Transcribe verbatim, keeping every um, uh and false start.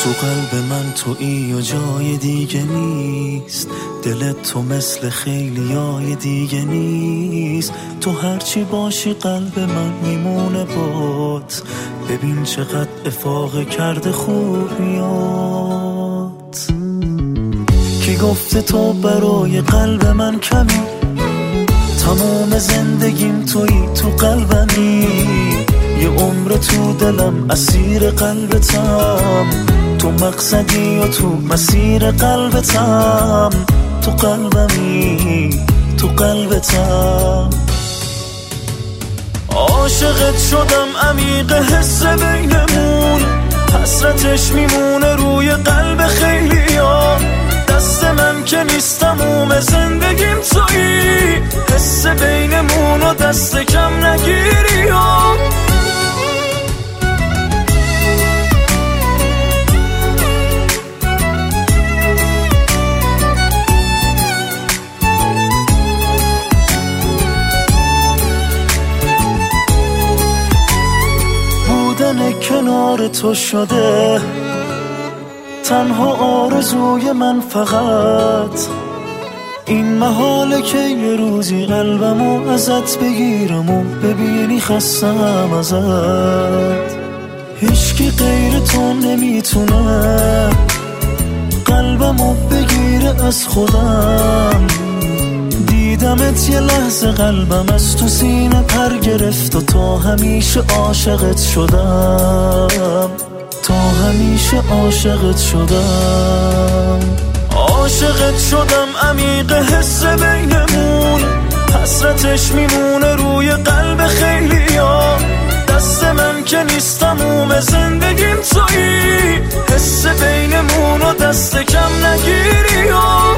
تو قلب من تویی و جای دیگه نیست، دلت تو مثل خیلیای دیگه نیست. تو هرچی باشی قلب من میمونه بات، ببین چقدر افاقه کرده خوبیات. کی گفته تو برای قلب من کمی، تمام زندگیم تویی تو قلبمی. یه عمر تو دلم اسیر قلبتم، تو مقصدی و تو مسیر قلبتم. تو قلبمی تو قلبتم، عاشقت شدم عمیق حس بینمون، حسرتش میمونه روی قلب خیلیا. دست من که نیست تموم زندگیم تویی، حس بینمون و دست کم نگیری ها. بودن کنار تو شده تنها آرزوی من، فقط این محاله که یه روزی قلبمو ازت بگیرم و ببینی خستم ازت. هیچکی غیر تو نمیتونه قلبمو بگیره از خودم. دیدمت یه لحظه قلبم از تو سینه پر گرفت و تا همیشه عاشقت شدم، تا همیشه عاشقت شدم. عاشقت شدم عمیق حس بینمون، حسرتش میمونه روی قلب خیلیا. دست من که نیست تموم زندگیم تویی، حس بینمون و دست کم نگیری ها.